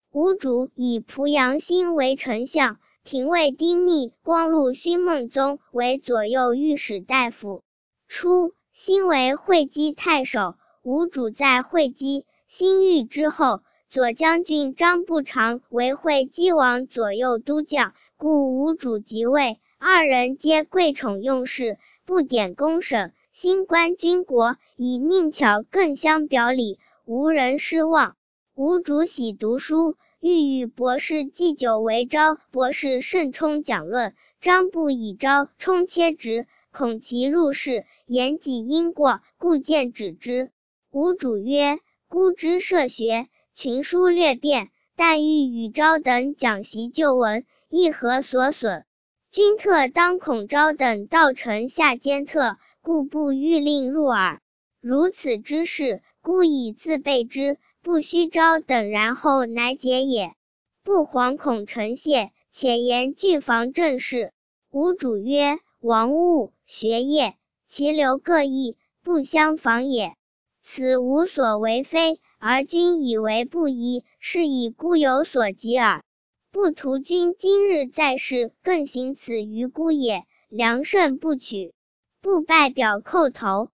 吴主以濮阳兴为丞相，廷尉丁密、光禄勋孟宗为左右御史大夫。初，兴为会稽太守，吴主在会稽，兴狱之后，左将军张不常为会稽王左右都将，故吴主即位，二人皆贵宠用事，不典公审，兴官军国，以佞巧更相表里，无人失望。吴主喜读书，欲与博士祭酒为招博士盛充讲论，张不以招充切职，恐其入室，言己因过，故见止之。吴主曰：孤之涉学，群书略变，但欲与昭等讲习旧文，亦何所损？君特当恐昭等道臣下奸特，故不欲令入耳。如此之事，孤以自备之，不须昭等然后乃解也。不惶恐臣谢，且言具防政事。吴主曰：王务、学业，其流各异，不相妨也。此无所为非，而君以为不宜，是以孤有所及耳。不图君今日在世，更行此于孤也。良胜不取，不拜表叩头。